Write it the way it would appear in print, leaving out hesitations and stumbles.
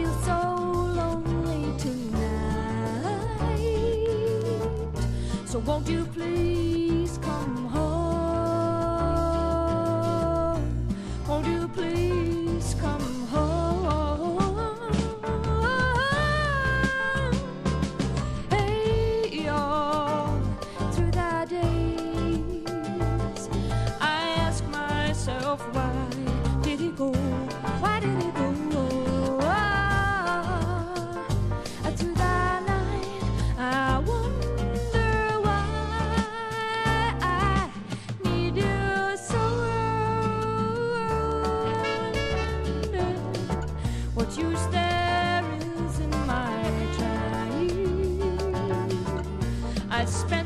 feel so lonely tonight. So won't you please come home? Won't you please come home? Hey, y'all, through the days, I ask myself, why did he go? Why did he go? Through the night, I wonder why I need you so. What use there is in my trying? I spent